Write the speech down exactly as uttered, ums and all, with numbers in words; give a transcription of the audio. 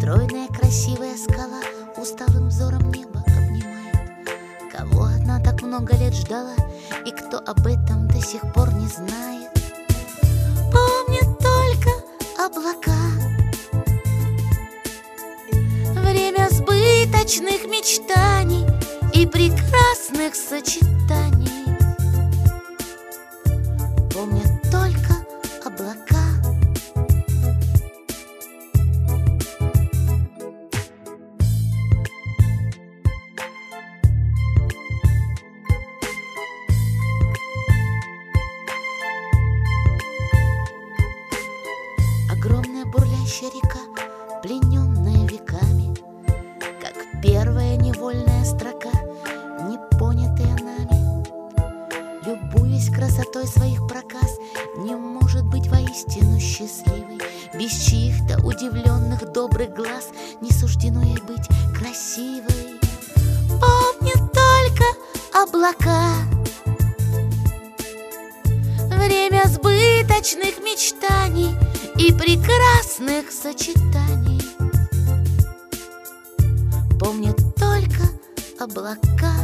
Стройная красивая скала усталым взором небо обнимает. Кого она так много лет ждала, и кто об этом до сих пор не знает. Помнит только облака, время сбыточных мечтаний и прекрасных сочетаний. Помнят только облака. Огромная бурлящая река, плененная веками, как первая невольная строка, не понятая нами. Любуясь красотой своих проказ, не может быть воистину счастливой. Без чьих-то удивленных добрых глаз не суждено ей быть красивой. Помнит только облака, время сбыточных мечтаний и прекрасных сочетаний. Помнят только облака.